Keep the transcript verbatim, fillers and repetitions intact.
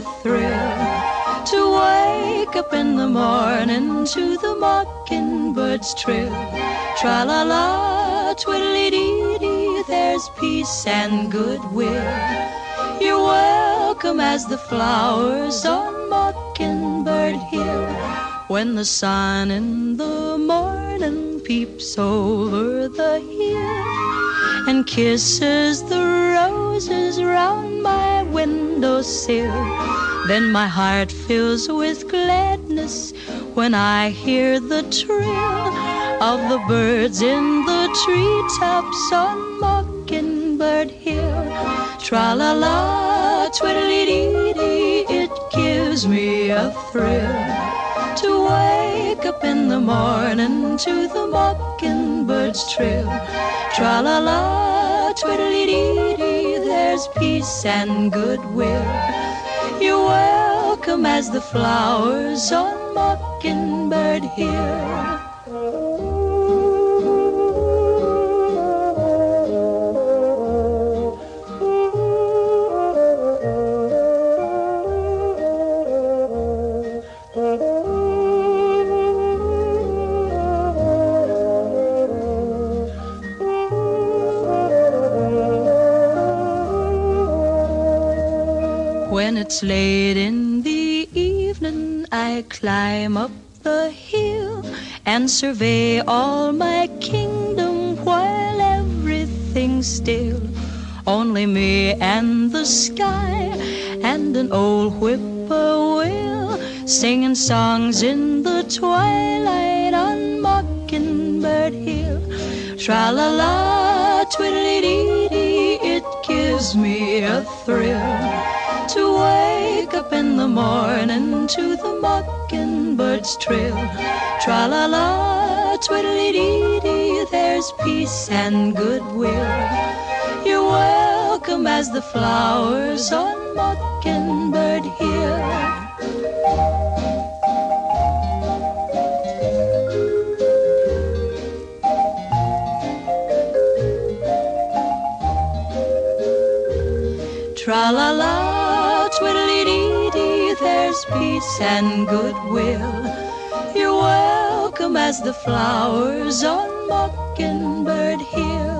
thrill to wake up in the morning to the mockingbird's trill. Tra-la-la, twiddly-dee-dee, there's peace and goodwill. You're welcome as the flowers on Mockingbird Hill. When the sun in the morning peeps over the hill and kisses the roses round my windowsill, then my heart fills with gladness when I hear the trill of the birds in the treetops on Mockingbird Hill. Tra-la-la, twiddly-dee-dee, it gives me a thrill to wake up in the morning to the mockingbird's trill. Tra-la-la, twiddly-dee-dee, there's peace and goodwill. You're welcome as the flowers on Mockingbird Hill. When it's late in the evening, I climb up the hill and survey all my kingdom while everything's still. Only me and the sky and an old whippoorwill singing songs in the twilight on Mockingbird Hill. Tra-la-la, twiddly-dee-dee, it gives me a thrill to wake up in the morning to the mockingbird's trill. Tra-la-la, twiddly-dee-dee, there's peace and goodwill. You're welcome as the flowers on Mockingbird Hill. Tra-la-la, twiddly-dee-dee, there's peace and goodwill. You're welcome as the flowers on Mockingbird Hill.